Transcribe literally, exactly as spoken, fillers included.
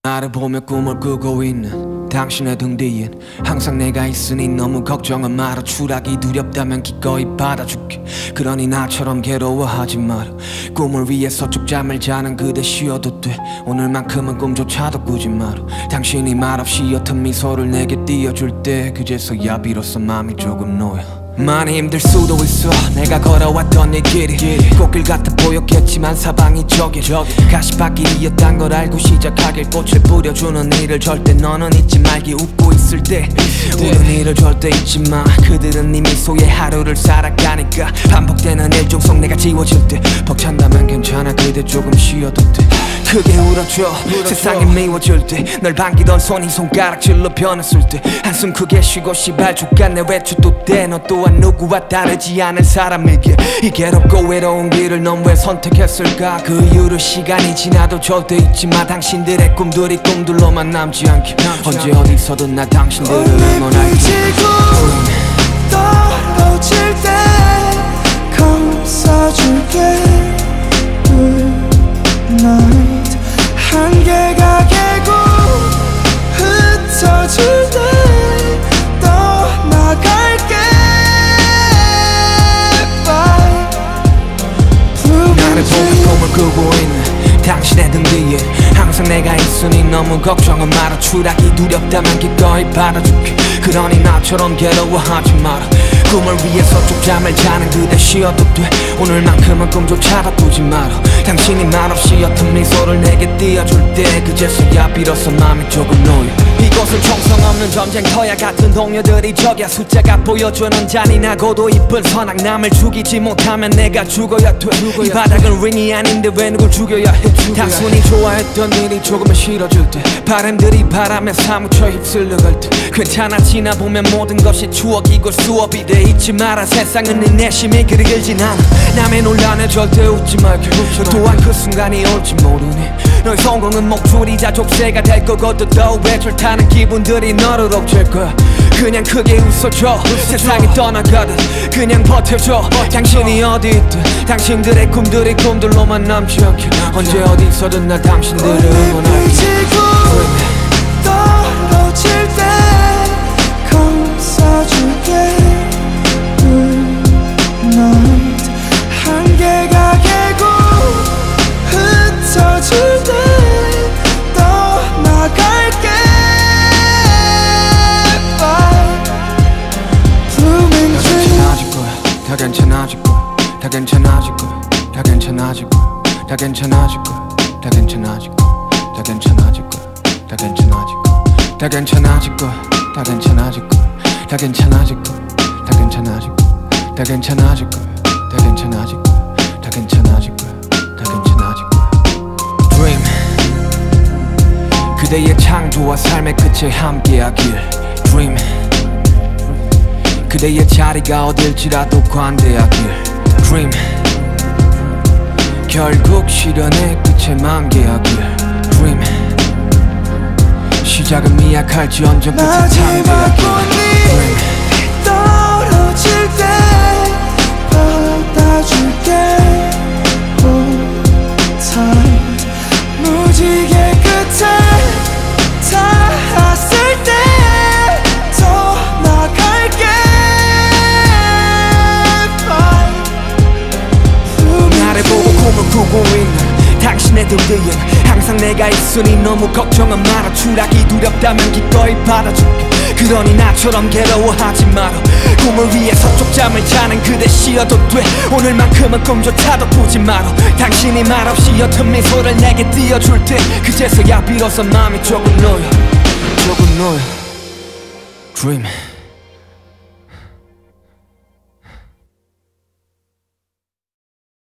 나를 보며 꿈을 꾸고 있는 당신의 등 뒤엔 항상 내가 있으니 너무 걱정은 마라. 추락이 두렵다면 기꺼이 받아줄게. 그러니 나처럼 괴로워하지 마라. 꿈을 위해서 쭉 잠을 자는 그대 쉬어도 돼. 오늘만큼은 꿈조차도 꾸지 마라. 당신이 말없이 옅은 미소를 내게 띄워줄 때 그제서야 비로소 마음이 조금 놓여. 많이 힘들 수도 있어 내가 걸어왔던 이 길이 꽃길 같아 보였겠지만 사방이 저기 가시밭길이었단 걸 알고 시작하길 꽃을 뿌려주는 일을 절대 너는 잊지 말기. 웃고 있을 때 우는 일을 절대 잊지 마. 그들은 네 미소에 하루를 살아가니까. 반복되는 일중 속 내가 지워질 때 벅찬다면 괜찮아 그대 조금 쉬어도 돼. 크게 울어줘 세상이 미워질 때 널 반기던 손이 손가락질로 변했을 때 한숨 크게 쉬고 시발 죽겠네 외출도 돼. 너 또한 누구와 다르지 않은 사람에게 이 괴롭고 외로운 길을 넌 왜 선택했을까. 그 이후로 시간이 지나도 절대 잊지 마. 당신들의 꿈들이 꿈들로만 남지 않게. 언제 어디서든 나 당신들을 응원할게. 떨어질 때 감싸줄게. Good night. 한계가 깨고 흩어질 때 떠나갈게. Bye. 나를 보며 꿈을 꾸고 있는 당신의 등 뒤에 항상 내가 있으니 너무 걱정은 마라. 추락이 두렵다면 기꺼이 받아줄게. 그러니 나처럼 괴로워하지 마라. 꿈을 위해서 쭉 잠을 자는 그대 쉬어도 돼. 오늘만큼은 꿈조차도 꾸지 마라. 당신이 말없이 옅은 미소를 내게 띄워줄 때 그제서야 비로소 마음이 조금 놓여. 이곳은 총성 없는 전쟁터야. 같은 동료들이 적야. 숫자가 보여주는 잔인하고도 이쁜 선악. 남을 죽이지 못하면 내가 죽어야 돼. 이 바닥은 링이 아닌데 왜 누굴 죽여야 해. 단순히 좋아했던 일이 조금은 싫어질 때 바람들이 바람에 사무쳐 휩쓸려갈 때 괜찮아 지나보면 모든 것이 추억이고 수업이 돼. 잊지 마라 세상은 네 내심이 그리 길진 않아. 남의 논란에 절대 웃지 말게. 또한 그 순간이 올지 모르니 너의 성공은 목줄이자 족쇄가 될 거거든. 더 외출 타는 기분들이 너를 옥죄일 거야. 그냥 크게 웃어줘 세상이 떠나가듯 그냥 버텨줘. 당신이 어디 있든 당신들의 꿈들이 꿈들로만 남지 않게. 언제 어디서든 나 당신들을 응원할게. 떨어질 때 감싸줄게. Good night. 한계가 깨고 흩어질 때 떠나갈게. Bye. Blooming tree. 다 괜찮아질 거야. 다 괜찮아질 거야. 다 괜찮아질 거야. 다 괜찮아질 거야. 다 괜찮아질 거야. 다 괜찮아질 거야. 다 괜찮아질 거야. 다 괜찮아질 거야. 다 괜찮아질 거야. 다 괜찮아질 거야. 다 괜찮아질 거야. 다 괜찮아질 거야. 다 괜찮아질 거야. 다 괜찮아질 거야. 다 괜찮아질 거야. Dream. 그대의 창조와 삶의 끝에 함께하길. Dream. 그대의 자리가 어딜지라도 관대하길. Dream. 결국 시련의 끝에 만개하길. Dream. 시작은 미약할지언정 끝에 참배하길. Dream. 떨어질 때 받아줄게. Hold tight. 무지개 끝에 닿았을 때 떠나갈게. Bye. 나를 보고 꿈을 꾸고 있는 당신의 등 뒤엔 항상 내가 있으니 너무 걱정은 마라. 추락이 두렵다면 기꺼이 받아줄게. 그러니 나처럼 괴로워하지 마라. 꿈을 위해서 쭉 잠을 자는 그대 쉬어도 돼. 오늘만큼은 꿈조차도 꾸지 마라. 당신이 말없이 옅은 미소를 내게 띄워줄 때 그제서야 비로소 마음이 조금 놓여. 조금 놓여. Dream.